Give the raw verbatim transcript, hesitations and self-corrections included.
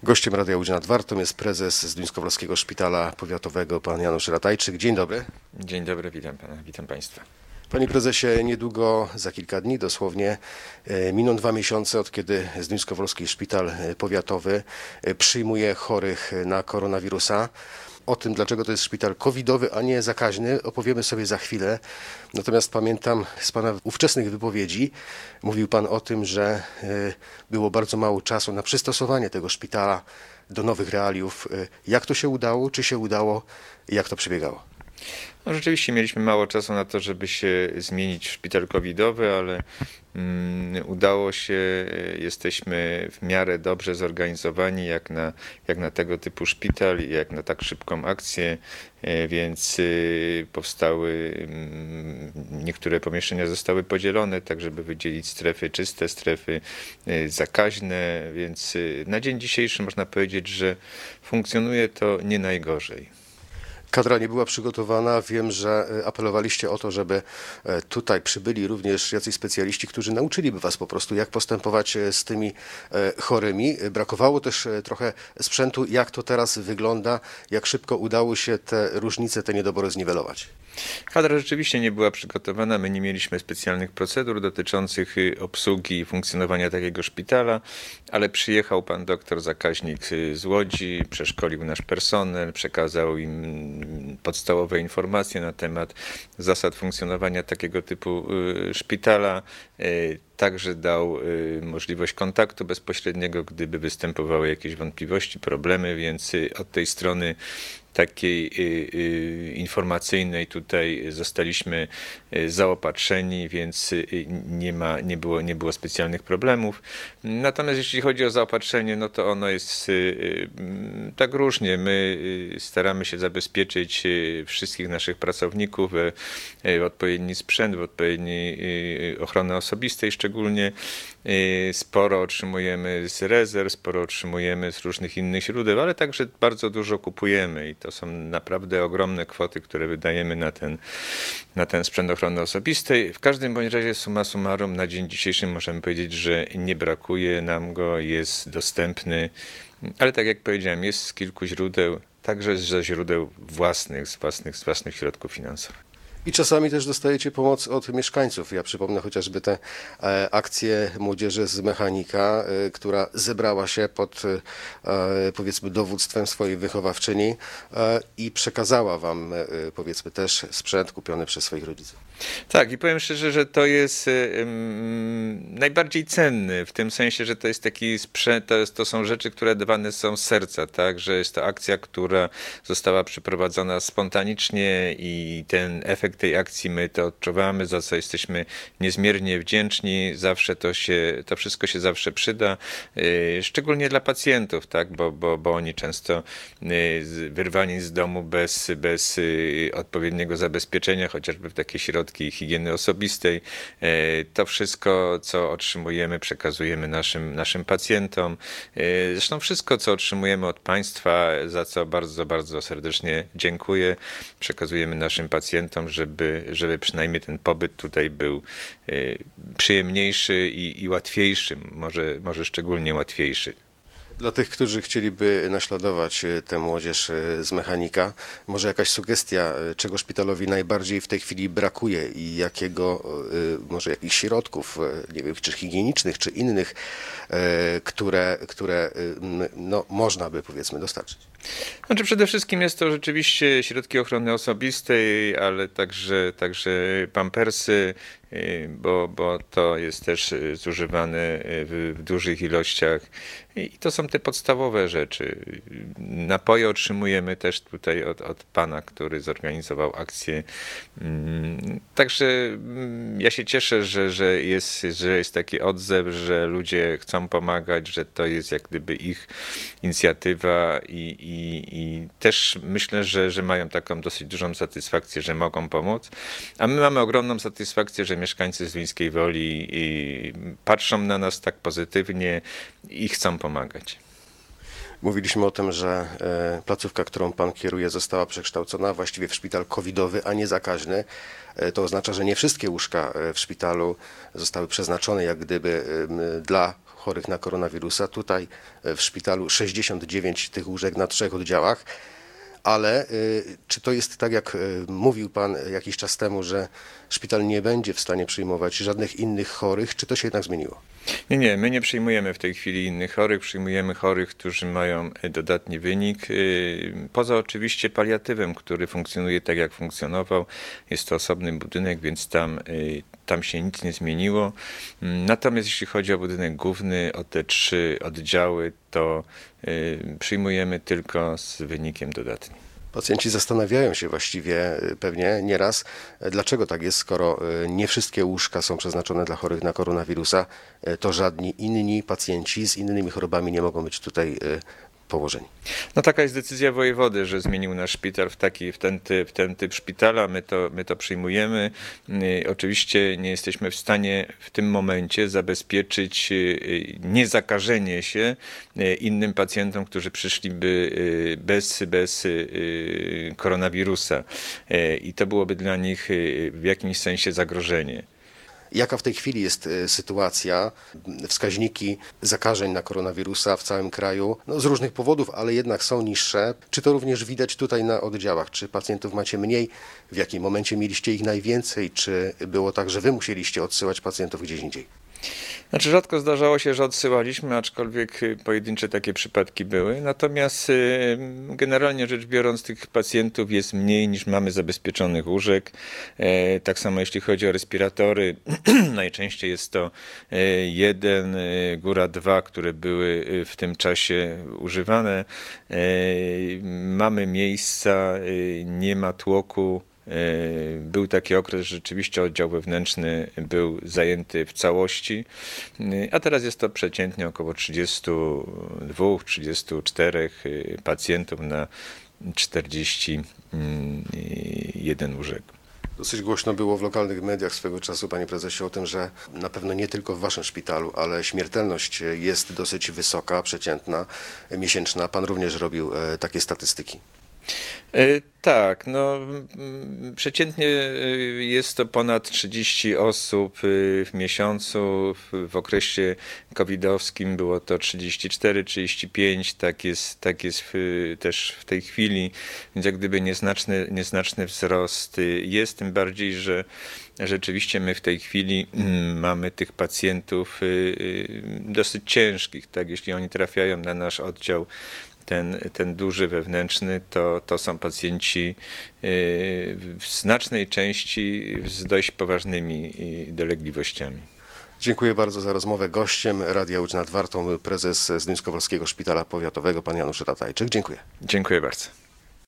Gościem Radia Łódź nad Wartą jest prezes Zduńskowolskiego Szpitala Powiatowego, pan Janusz Ratajczyk. Dzień dobry. Dzień dobry, witam pana, witam państwa. Panie prezesie, niedługo, za kilka dni dosłownie, miną dwa miesiące, od kiedy Zduńskowolski Szpital Powiatowy przyjmuje chorych na koronawirusa. O tym, dlaczego to jest szpital covidowy, a nie zakaźny, opowiemy sobie za chwilę. Natomiast pamiętam z pana ówczesnych wypowiedzi, mówił pan o tym, że było bardzo mało czasu na przystosowanie tego szpitala do nowych realiów. Jak to się udało? Czy się udało? Jak to przebiegało? No, rzeczywiście mieliśmy mało czasu na to, żeby się zmienić w szpital covidowy, ale mm, udało się, jesteśmy w miarę dobrze zorganizowani jak na, jak na tego typu szpital i jak na tak szybką akcję, więc powstały, niektóre pomieszczenia zostały podzielone, tak żeby wydzielić strefy czyste, strefy zakaźne, więc na dzień dzisiejszy można powiedzieć, że funkcjonuje to nie najgorzej. Kadra nie była przygotowana. Wiem, że apelowaliście o to, żeby tutaj przybyli również jacyś specjaliści, którzy nauczyliby was po prostu, jak postępować z tymi chorymi. Brakowało też trochę sprzętu. Jak to teraz wygląda? Jak szybko udało się te różnice, te niedobory zniwelować? Kadra rzeczywiście nie była przygotowana. My nie mieliśmy specjalnych procedur dotyczących obsługi i funkcjonowania takiego szpitala, ale przyjechał pan doktor zakaźnik z Łodzi, przeszkolił nasz personel, przekazał im podstawowe informacje na temat zasad funkcjonowania takiego typu szpitala. Także dał możliwość kontaktu bezpośredniego, gdyby występowały jakieś wątpliwości, problemy, więc od tej strony takiej informacyjnej tutaj zostaliśmy zaopatrzeni, więc nie ma, nie było, nie było specjalnych problemów. Natomiast jeśli chodzi o zaopatrzenie, no to ono jest tak różnie. My staramy się zabezpieczyć wszystkich naszych pracowników w odpowiedni sprzęt, w odpowiedniej ochrony osobistej szczególnie. Sporo otrzymujemy z rezerw, sporo otrzymujemy z różnych innych źródeł, ale także bardzo dużo kupujemy i to są naprawdę ogromne kwoty, które wydajemy na ten, na ten sprzęt ochrony osobistej. W każdym bądź razie summa summarum na dzień dzisiejszy możemy powiedzieć, że nie brakuje nam go, jest dostępny, ale tak jak powiedziałem, jest z kilku źródeł, także ze źródeł własnych, z własnych, z własnych środków finansowych. I czasami też dostajecie pomoc od mieszkańców. Ja przypomnę chociażby tę akcję Młodzieży z Mechanika, która zebrała się pod, powiedzmy, dowództwem swojej wychowawczyni i przekazała wam, powiedzmy, też sprzęt kupiony przez swoich rodziców. Tak, i powiem szczerze, że to jest um, najbardziej cenny, w tym sensie, że to jest taki sprzęt, to, jest, to są rzeczy, które dawane są z serca, tak, że jest to akcja, która została przeprowadzona spontanicznie i ten efekt tej akcji my to odczuwamy, za co jesteśmy niezmiernie wdzięczni, zawsze to się, to wszystko się zawsze przyda, szczególnie dla pacjentów, tak, bo, bo, bo oni często wyrwani z domu bez, bez odpowiedniego zabezpieczenia, chociażby w takie środki higieny osobistej. To wszystko, co otrzymujemy, przekazujemy naszym, naszym pacjentom. Zresztą wszystko, co otrzymujemy od państwa, za co bardzo, bardzo serdecznie dziękuję, przekazujemy naszym pacjentom, żeby, żeby przynajmniej ten pobyt tutaj był przyjemniejszy i, i łatwiejszy, może, może szczególnie łatwiejszy. Dla tych, którzy chcieliby naśladować tę młodzież z Mechanika, może jakaś sugestia, czego szpitalowi najbardziej w tej chwili brakuje i jakiego, może jakichś środków, nie wiem, czy higienicznych, czy innych, które, które no, można by, powiedzmy, dostarczyć? Znaczy przede wszystkim jest to rzeczywiście środki ochrony osobistej, ale także, także pampersy, bo, bo to jest też zużywane w, w dużych ilościach i to są te podstawowe rzeczy. Napoje otrzymujemy też tutaj od, od pana, który zorganizował akcję. Także ja się cieszę, że, że, jest, że jest taki odzew, że ludzie chcą pomagać, że to jest jak gdyby ich inicjatywa i, i, i też myślę, że, że mają taką dosyć dużą satysfakcję, że mogą pomóc. A my mamy ogromną satysfakcję, że mieszkańcy Zduńskiej Woli patrzą na nas tak pozytywnie i chcą pomagać. Mówiliśmy o tym, że placówka, którą pan kieruje, została przekształcona właściwie w szpital covidowy, a nie zakaźny. To oznacza, że nie wszystkie łóżka w szpitalu zostały przeznaczone jak gdyby dla chorych na koronawirusa. Tutaj w szpitalu sześćdziesiąt dziewięć tych łóżek na trzech oddziałach. Ale y, czy to jest tak, jak y, mówił Pan jakiś czas temu, że szpital nie będzie w stanie przyjmować żadnych innych chorych, czy to się jednak zmieniło? Nie, nie, my nie przyjmujemy w tej chwili innych chorych, przyjmujemy chorych, którzy mają dodatni wynik. Poza oczywiście paliatywem, który funkcjonuje tak, jak funkcjonował. Jest to osobny budynek, więc tam, tam się nic nie zmieniło. Natomiast jeśli chodzi o budynek główny, o te trzy oddziały, to przyjmujemy tylko z wynikiem dodatnim. Pacjenci zastanawiają się właściwie pewnie nieraz, dlaczego tak jest, skoro nie wszystkie łóżka są przeznaczone dla chorych na koronawirusa, to żadni inni pacjenci z innymi chorobami nie mogą być tutaj położeni. No taka jest decyzja wojewody, że zmienił nasz szpital w taki, w ten typ, w ten typ szpitala. My to, my to przyjmujemy. Oczywiście nie jesteśmy w stanie w tym momencie zabezpieczyć niezakażenie się innym pacjentom, którzy przyszliby bez, bez koronawirusa. I to byłoby dla nich w jakimś sensie zagrożenie. Jaka w tej chwili jest sytuacja, wskaźniki zakażeń na koronawirusa w całym kraju? No, z różnych powodów, ale jednak są niższe. Czy to również widać tutaj na oddziałach? Czy pacjentów macie mniej? W jakim momencie mieliście ich najwięcej? Czy było tak, że wy musieliście odsyłać pacjentów gdzieś indziej? Znaczy rzadko zdarzało się, że odsyłaliśmy, aczkolwiek pojedyncze takie przypadki były. Natomiast generalnie rzecz biorąc tych pacjentów jest mniej niż mamy zabezpieczonych łóżek. Tak samo jeśli chodzi o respiratory, najczęściej jest to jeden, góra dwa, które były w tym czasie używane. Mamy miejsca, nie ma tłoku. Był taki okres, że rzeczywiście oddział wewnętrzny był zajęty w całości, a teraz jest to przeciętnie około trzydziestu dwóch trzydziestu czterech pacjentów na czterdzieści jeden łóżek. Dosyć głośno było w lokalnych mediach swego czasu, panie prezesie, o tym, że na pewno nie tylko w waszym szpitalu, ale śmiertelność jest dosyć wysoka, przeciętna, miesięczna. Pan również robił takie statystyki. Tak, no przeciętnie jest to ponad trzydzieści osób w miesiącu, w okresie covidowskim było to trzydzieści cztery trzydzieści pięć, tak jest, tak jest w, też w tej chwili, więc jak gdyby nieznaczny, nieznaczny wzrost jest, tym bardziej, że rzeczywiście my w tej chwili mamy tych pacjentów dosyć ciężkich, tak, jeśli oni trafiają na nasz oddział Ten, ten duży wewnętrzny, to, to są pacjenci w znacznej części z dość poważnymi dolegliwościami. Dziękuję bardzo za rozmowę. Gościem Radia Łódź nad Wartą prezes Zduńskowolskiego Szpitala Powiatowego, pan Janusz Ratajczyk. Dziękuję. Dziękuję bardzo.